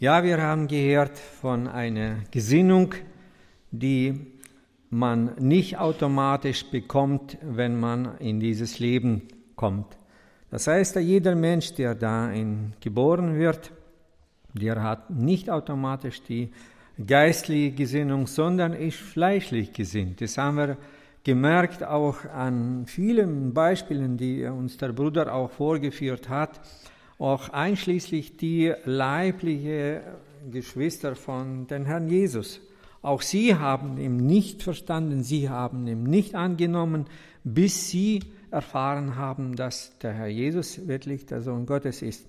Ja, wir haben gehört von einer Gesinnung, die man nicht automatisch bekommt, wenn man in dieses Leben kommt. Das heißt, jeder Mensch, der geboren wird, der hat nicht automatisch die geistliche Gesinnung, sondern ist fleischlich gesinnt. Das haben wir gemerkt auch an vielen Beispielen, die uns der Bruder auch vorgeführt hat, auch einschließlich die leibliche Geschwister von den Herrn Jesus. Auch sie haben ihn nicht verstanden, sie haben ihn nicht angenommen, bis sie erfahren haben, dass der Herr Jesus wirklich der Sohn Gottes ist.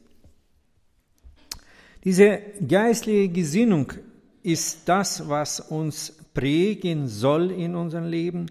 Diese geistliche Gesinnung ist das, was uns prägen soll in unserem Leben,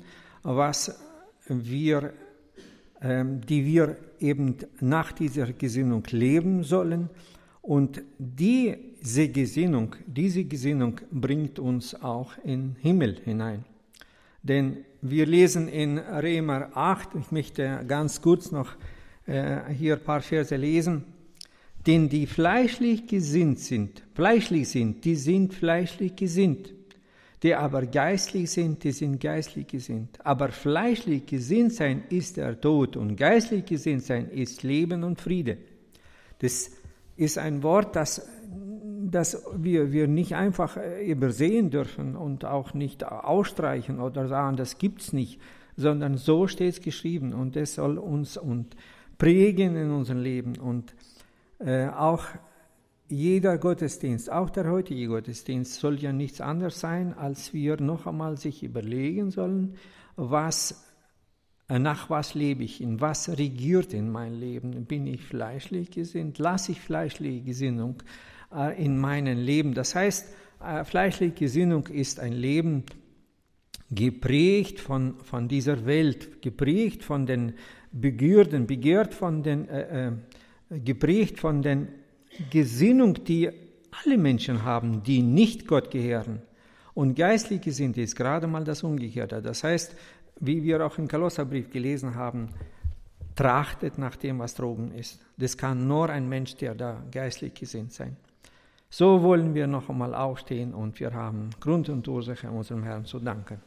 die wir eben nach dieser Gesinnung leben sollen. Und diese Gesinnung bringt uns auch in den Himmel hinein. Denn wir lesen in Römer 8, ich möchte ganz kurz noch hier ein paar Verse lesen, denn die fleischlich sind, die sind fleischlich gesinnt. Die aber geistlich sind, die sind geistlich gesinnt. Aber fleischlich gesinnt sein ist der Tod und geistlich gesinnt sein ist Leben und Friede. Das ist ein Wort, das wir nicht einfach übersehen dürfen und auch nicht ausstreichen oder sagen, das gibt's nicht, sondern so steht es geschrieben und das soll uns prägen in unserem Leben und auch jeder Gottesdienst, auch der heutige Gottesdienst, soll ja nichts anderes sein, als wir noch einmal sich überlegen sollen, nach was lebe ich, in was regiert in mein Leben? Bin ich fleischlich gesinnt? Lasse ich fleischliche Gesinnung in meinem Leben? Das heißt, fleischliche Gesinnung ist ein Leben geprägt von dieser Welt, geprägt von den Begierden, geprägt von den Gesinnung, die alle Menschen haben, die nicht Gott gehören. Und geistlich gesinnt ist gerade mal das Umgekehrte. Das heißt, wie wir auch im Kolosserbrief gelesen haben, trachtet nach dem, was droben ist. Das kann nur ein Mensch, der da geistlich gesinnt sein. So wollen wir noch einmal aufstehen und wir haben Grund und Ursache unserem Herrn zu danken.